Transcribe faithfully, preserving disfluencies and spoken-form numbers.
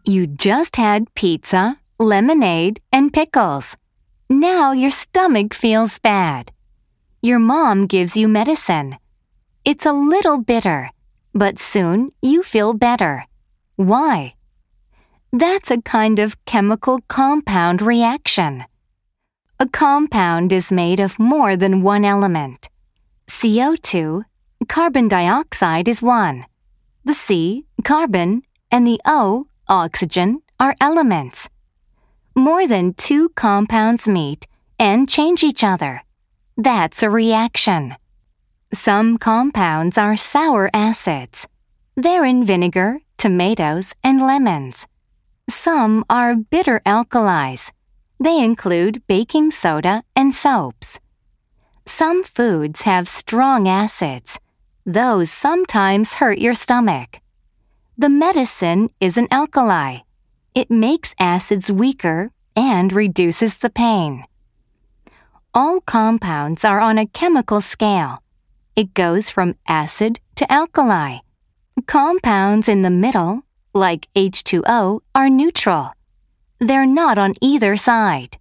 You just had pizza, lemonade, and pickles. Now your stomach feels bad. Your mom gives you medicine. It's a little bitter, but soon you feel better. Why? That's a kind of chemical compound reaction. A compound is made of more than one element. C O two, carbon dioxide is one. The C, carbon, and the O, oxygen, are elements. More than two compounds meet and change each other. That's a reaction. Some compounds are sour acids. They're in vinegar, tomatoes, and lemons. Some are bitter alkalis. They include baking soda and soaps. Some foods have strong acids. Those sometimes hurt your stomach. The medicine is an alkali. It makes acids weaker and reduces the pain. All compounds are on a chemical scale. It goes from acid to alkali. Compounds in the middle, like H two O, are neutral. They're not on either side.